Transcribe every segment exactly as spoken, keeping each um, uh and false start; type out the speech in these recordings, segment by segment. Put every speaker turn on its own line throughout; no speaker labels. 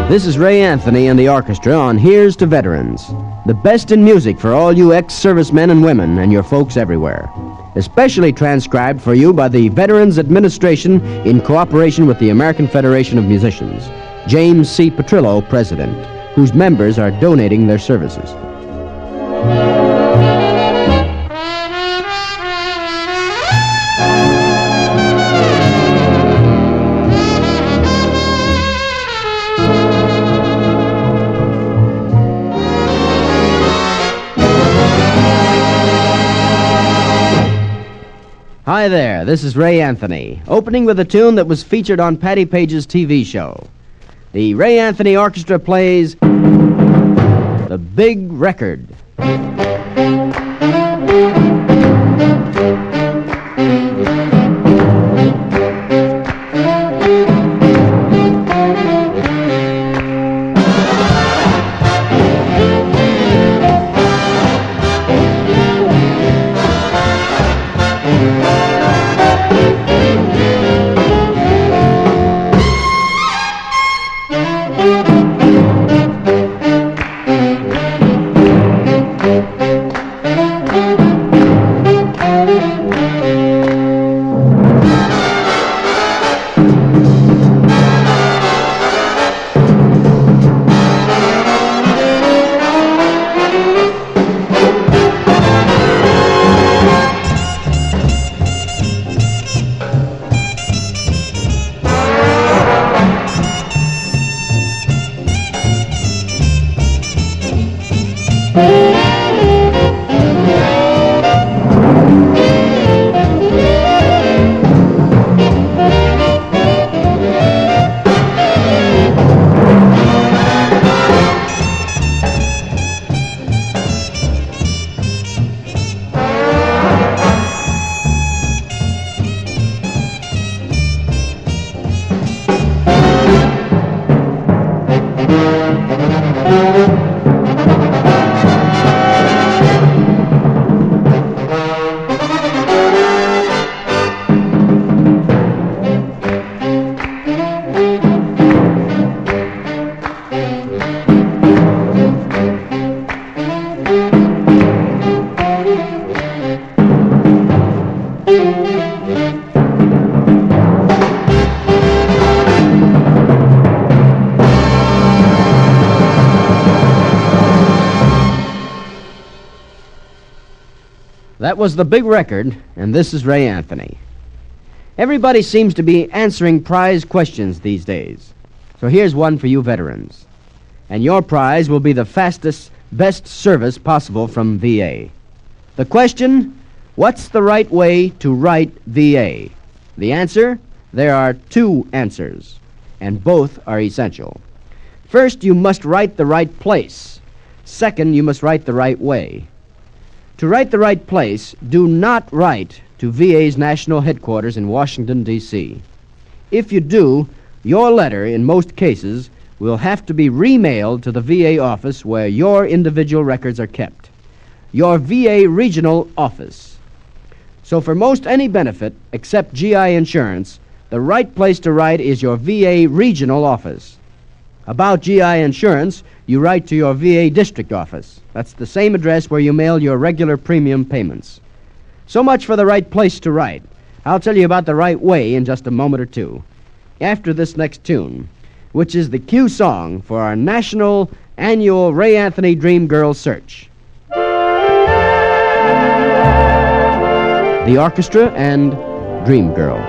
This is Ray Anthony and the orchestra on Here's to Veterans, the best in music for all you ex-servicemen and women and your folks everywhere. Especially transcribed for you by the Veterans Administration in cooperation with the American Federation of Musicians. James C. Petrillo, President, whose members are donating their services. Hi there, this is Ray Anthony, opening with a tune that was featured on Patty Page's T V show. The Ray Anthony Orchestra plays The Big Record. That was The Big Record, and this is Ray Anthony. Everybody seems to be answering prize questions these days. So here's one for you veterans. And your prize will be the fastest, best service possible from V A. The question, what's the right way to write V A? The answer, there are two answers, and both are essential. First, you must write the right place. Second, you must write the right way. To write the right place, do not write to V A's national headquarters in Washington, D C If you do, your letter, in most cases, will have to be remailed to the V A office where your individual records are kept. Your V A regional office. So for most any benefit, except G I insurance, the right place to write is your V A regional office. About G I insurance, you write to your V A district office. That's the same address where you mail your regular premium payments. So much for the right place to write. I'll tell you about the right way in just a moment or two, after this next tune, which is the cue song for our national annual Ray Anthony Dream Girl Search. The orchestra and Dream Girl.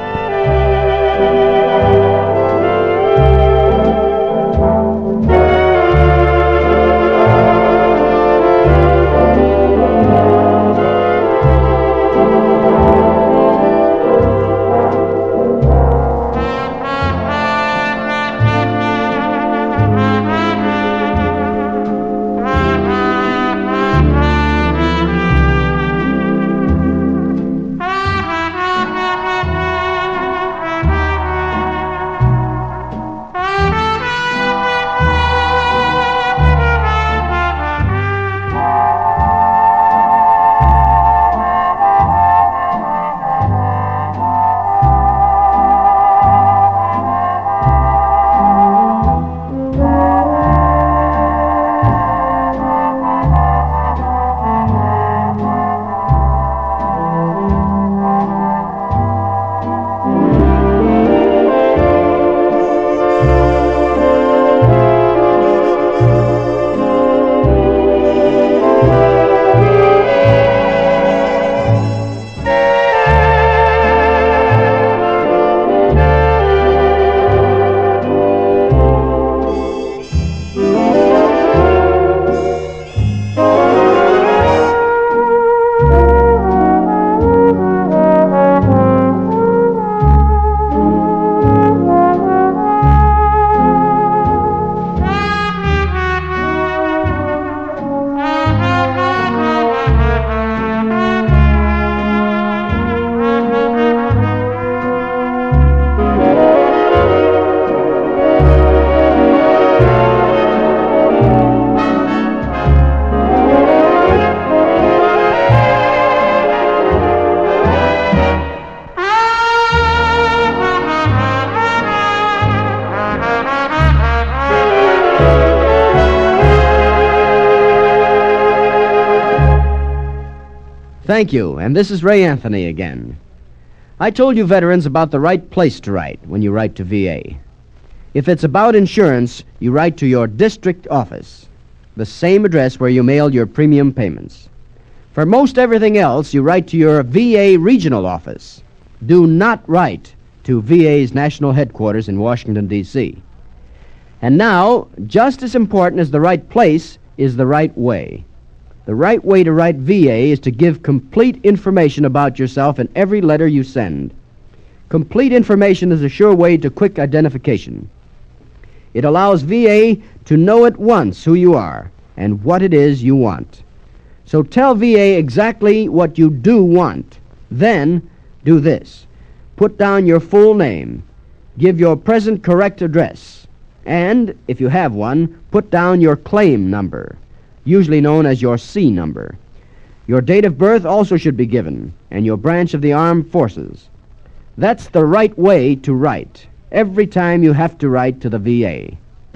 Thank you, and this is Ray Anthony again. I told you veterans about the right place to write when you write to V A. If it's about insurance, you write to your district office, the same address where you mail your premium payments. For most everything else, you write to your V A regional office. Do not write to V A's national headquarters in Washington, D C And now, just as important as the right place is the right way. The right way to write V A is to give complete information about yourself in every letter you send. Complete information is a sure way to quick identification. It allows V A to know at once who you are and what it is you want. So tell V A exactly what you do want. Then, do this. Put down your full name. Give your present correct address. And, if you have one, put down your claim number, usually known as your C number. Your date of birth also should be given, and your branch of the armed forces. That's the right way to write, every time you have to write to the V A.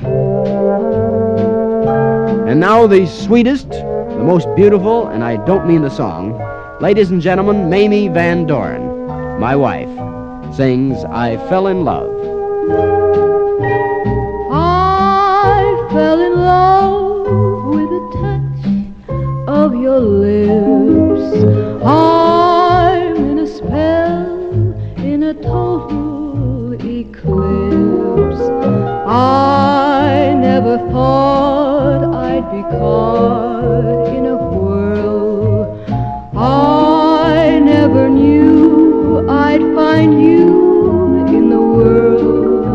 And now the sweetest, the most beautiful, and I don't mean the song, ladies and gentlemen, Mamie Van Doren, my wife, sings I Fell in Love.
I fell in love with the touch of your lips. I'm in a spell, in a total eclipse. I never thought I'd be caught in a whirl. I never knew I'd find you in the world.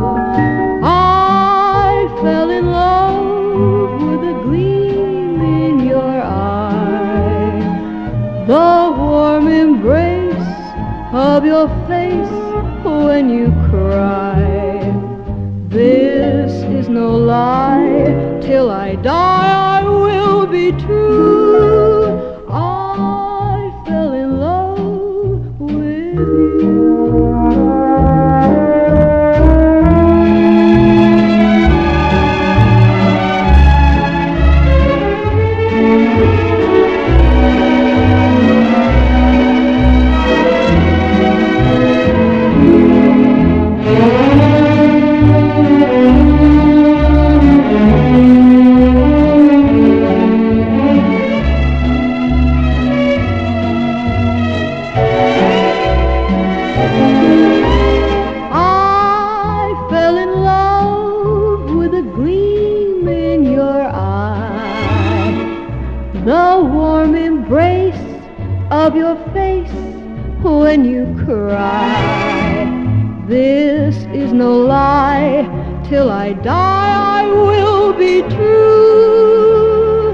I fell in love with a gleam in your eye, the warm embrace of your face when you cry. This is no lie, till I die I will be true. I fell in love with you. The warm embrace of your face when you cry. This is no lie, till I die I will be true.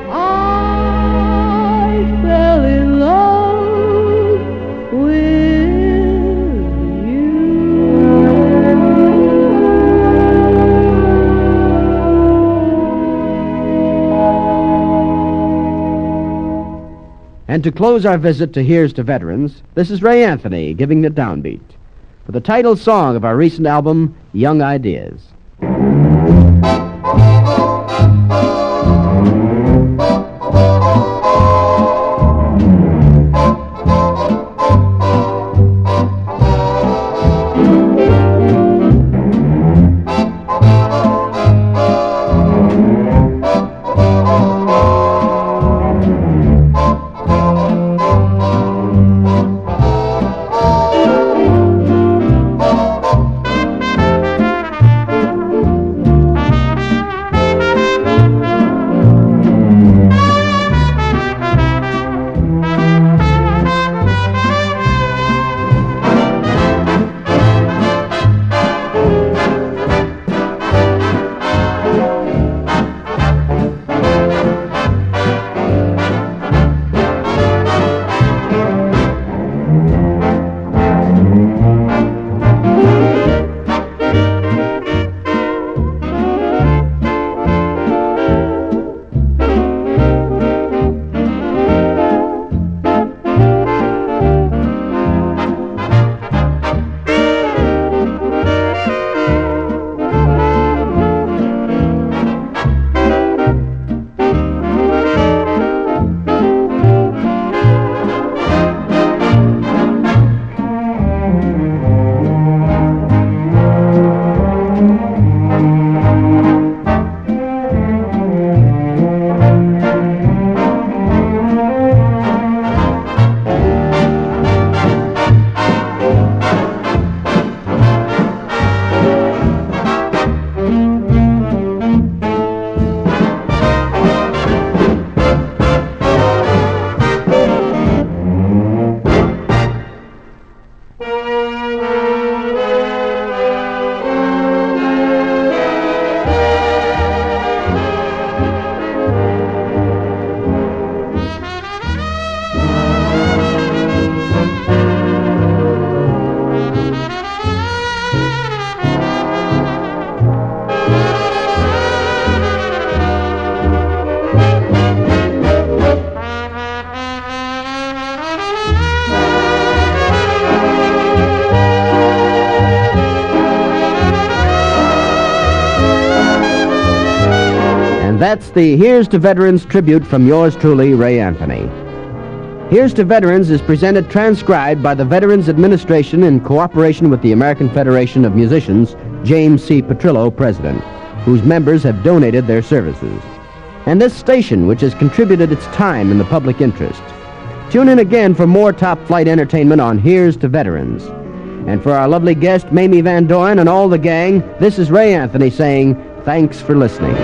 I fell in love with you.
And to close our visit to Here's to Veterans, this is Ray Anthony giving the downbeat for the title song of our recent album, Young Ideas. That's the Here's to Veterans tribute from yours truly, Ray Anthony. Here's to Veterans is presented transcribed by the Veterans Administration in cooperation with the American Federation of Musicians, James C. Petrillo, President, whose members have donated their services. And this station, which has contributed its time in the public interest. Tune in again for more top-flight entertainment on Here's to Veterans. And for our lovely guest, Mamie Van Doren, and all the gang, this is Ray Anthony saying, thanks for listening.